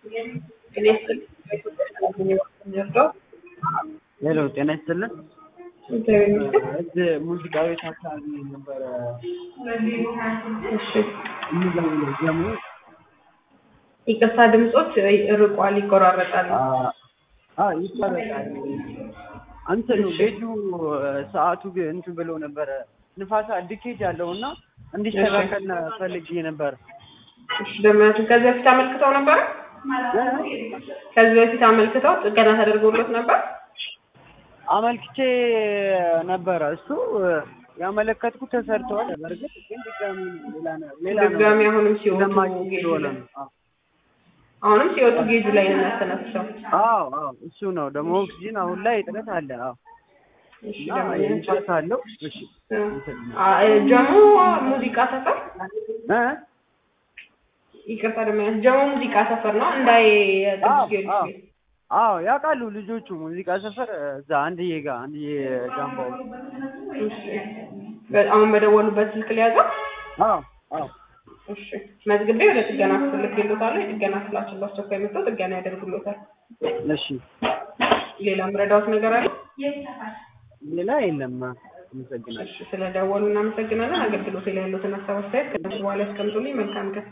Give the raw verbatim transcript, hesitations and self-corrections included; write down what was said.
ሄሎ ጤና ይስጥልን። እዚህ ሙዚቃ ቤት አካባቢ ነበረ። እሺ ሙዚቃው ጀምሮ ይቅርታ ድምጾች ርቋል፣ ይቆራረጣል። አዎ ይቆራረጣል። አንተ ነው ቤቱ ሰዓቱ ግን እንትን ብሎ ነበረ ንፋሳ ዲኬት ያለውና እንዲስተካከል ፈልጌ ነበር። እሺ ደምያችሁ ከዚህ በፊት አመልክተው ነበር? ከዚህ በፊት አመልክተው ጥገና ተደርጎለት ነበር? አመልክቼ ነበር። እሱ ያመለከትኩት ተሰርቷል። በርግጥ ግን ድጋሚ ሌላ ነው ሌላ ነው ድጋሚ አሁንም ሲወጡ ጌጁ ላይ አሁንም ሲወጡ ጌጁ ላይ ነው የሚያስተነፍሰው። አዎ አዎ እሱ ነው ደግሞ ኦክሲጅን አሁን ላይ እጥረት አለ። አዎ እሺ ደምያችሁ አለው። እሺ ጀሞ ሙዚቃ ሰፈር እ ይቅርታ ደምያችሁ ጀሞ ሙዚቃ ሰፈር ነው እንዳይ ቅዱስ ጊዮርጊስ። አዎ ያውቃሉ ልጆቹ ሙዚቃ ሰፈር እዛ አንድዬ ጋር አንድዬ ጃምባው። እሺ አሁን በደወሉበት ስልክ ሊያዘው? አዎ አዎ እሺ መዝግቤ ወደ ጥገና ክፍል ልኬልዎታለሁ። የጥገና ክፍላችን በአስቸኳይ መጥተው ጥገና ያደርጉልዎታል። እሺ ሌላ ምረዳዎት ነገር አለ? ሌላ የለም። አመሰግናለሁ። እሺ ስለደወሉ እናመሰግናለን። አገልግሎት ላይ ያሉትን ሀሳብ አስተያየት ከዚህ በኋላ ያስቀምጡልኝ። መልካም ቀን።